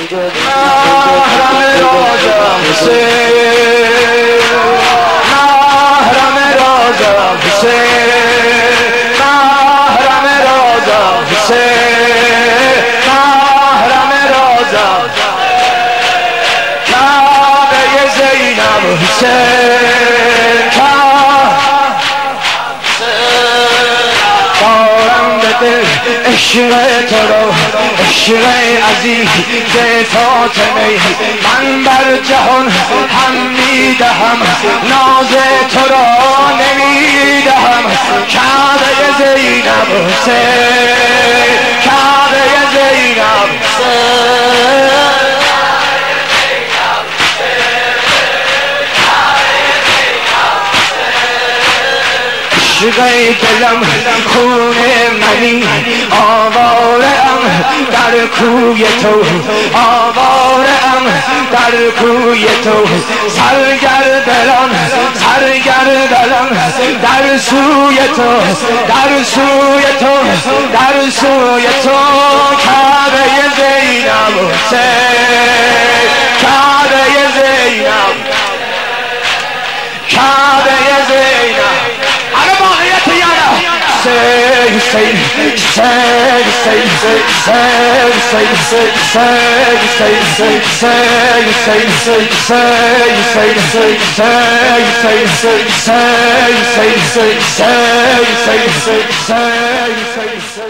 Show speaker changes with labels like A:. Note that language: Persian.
A: محرم روضه حسین محرم روضه حسین محرم روضه حسین محرم روضه کعبه زینب حسین عشق تو رو عشق عزیز فاطمه من بر جهان هم میدهم ناز تو را نمیدهم کعبه زینب حسین کعبه زینب حسین عشق دلم خون منی آوارم در کوی تو آوارم در کوی تو سرگردان در سوی تو در سوی تو در سوی تو کعبه زینب حسین کعبه زینب کعبه زینب say